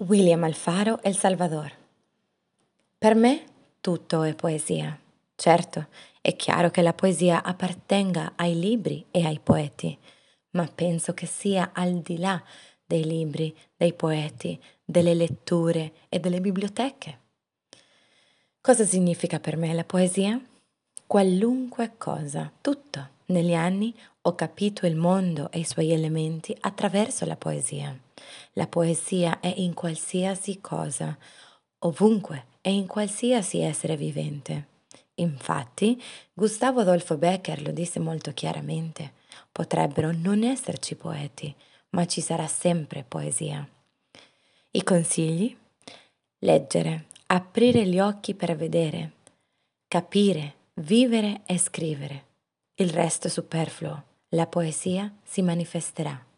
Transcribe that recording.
William Alfaro, El Salvador. Per me tutto è poesia. Certo, è chiaro che la poesia appartenga ai libri e ai poeti, ma penso che sia al di là dei libri, dei poeti, delle letture e delle biblioteche. Cosa significa per me la poesia? Qualunque cosa, tutto. Negli anni ho capito il mondo e i suoi elementi attraverso la poesia. La poesia è in qualsiasi cosa, ovunque e in qualsiasi essere vivente. Infatti, Gustavo Adolfo Becker lo disse molto chiaramente: potrebbero non esserci poeti, ma ci sarà sempre poesia. I consigli? Leggere, aprire gli occhi per vedere, capire, vivere e scrivere. Il resto è superfluo. La poesia si manifesterà.